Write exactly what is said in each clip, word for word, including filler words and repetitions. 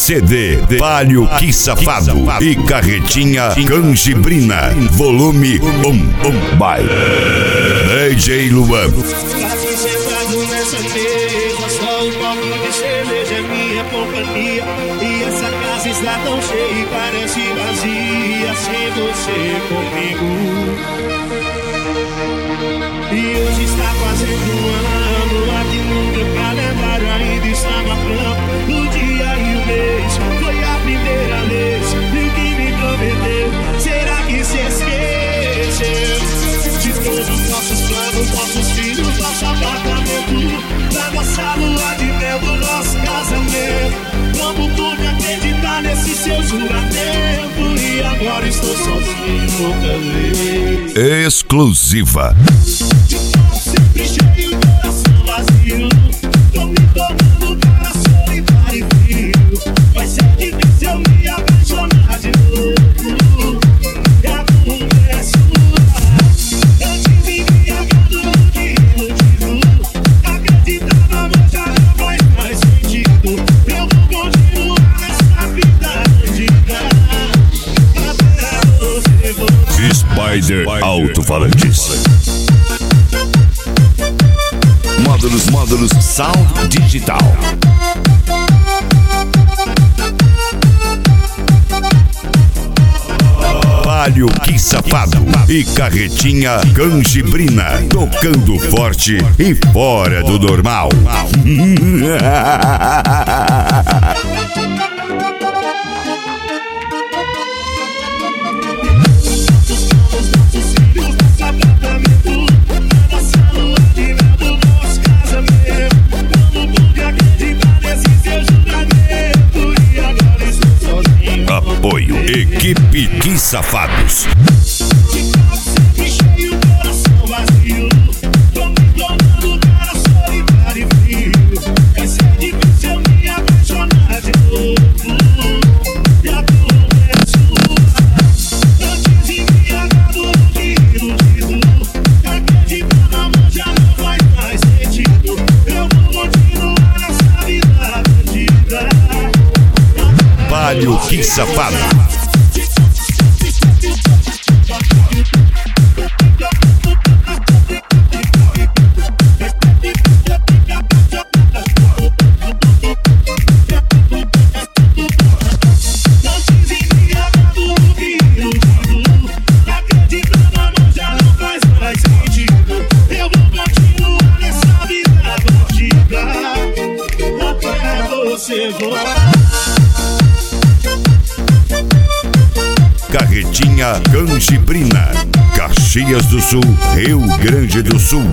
C D Palio Que Safado e Carretinha Canjibrina, volume um. Um. By D J Luan. Só um copo de cerveja é minha companhia. E essa casa está tão cheia e parece vazia sem você comigo. E hoje está fazendo um ano, aqui no meu calendário ainda está marcando o dia e o mês. Foi a primeira vez e o que me prometeu, será que se esqueceu? De todos os nossos planos, nossos filhos, nosso apartamento, da nossa lua de mel, do nosso casamento. Como pude acreditar nesse seu juramento? E agora estou sozinho outra vez. Exclusiva. Sempre cheio, coração vazio. Tô me tornando cara solitário e frio. Vai ser difícil eu me apaixonar de novo. E acontece lá. Eu tive embriagado no que iludido. Acreditava, mas já não faz mais sentido. Eu vou continuar nessa vida bandida até você voltar. Spider Alto-Falantes. Módulos, módulos, sound digital. Palio Que Safado e Carretinha Canjibrina, tocando forte e fora do normal. Apoio Equipe Que Safados. Sempre cheio, coração vazio. Tô me tornando cara solitário e frio. Vai ser difícil eu me apaixonar de novo. E acontece lá. Antes embriagado no que iludido. Acreditando, mas já não faz mais sentido. Eu vou continuar nessa vida bandida. Palio Que Safado. Carretinha Canjibrina, Caxias do Sul, Rio Grande do Sul.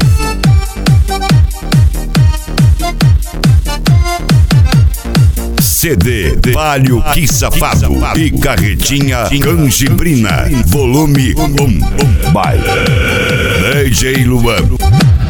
C D Palio Que Safado e Carretinha Canjibrina, volume um. By D J Luan.